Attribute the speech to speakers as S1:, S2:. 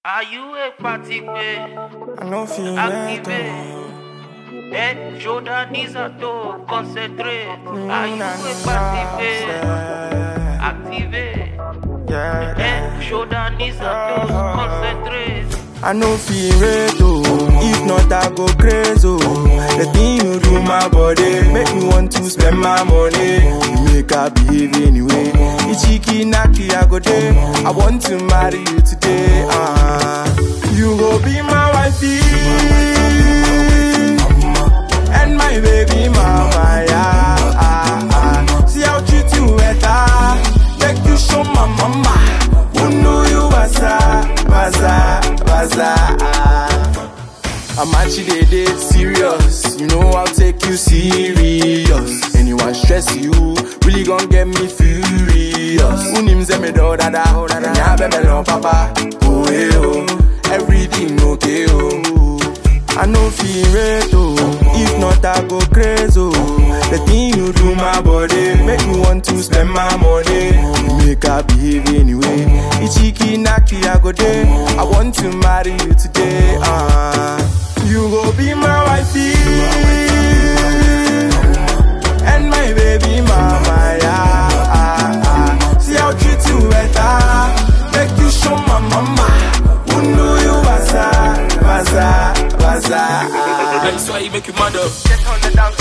S1: Are you a party girl?
S2: I know feel
S1: Activate. Head, shoulder, knees are toe. Concentrate. Are you a party girl? Activate. Head, shoulder, knees are toe. Concentrate.
S2: I know feel redo. If not, I go crazy. The thing you do, my body, make me want to spend my money. You make her behave anyway. Ichiki naki, I go there. I want to marry you today. You go be my wifey and my baby mama. Yeah. See how treat you better. Make you show my mama. Who know you baza. I'm actually dead serious. You know I'll take you serious. Anyone stress you, really gon' get me furious. Unimze me do dada, nya bebe no papa. Oh hey oh, everything okay oh. I know feel redo. If not I go crazy. The thing you do my body, make me want to spend my money. You make her behave anyway. Ichiki naki I go there. I want to marry you today. You go be my wifey and my baby mama. Yeah. See how treat you better. Make you show my mama. Who know you baza.
S3: That's why you make you mad up.
S2: Get on the dance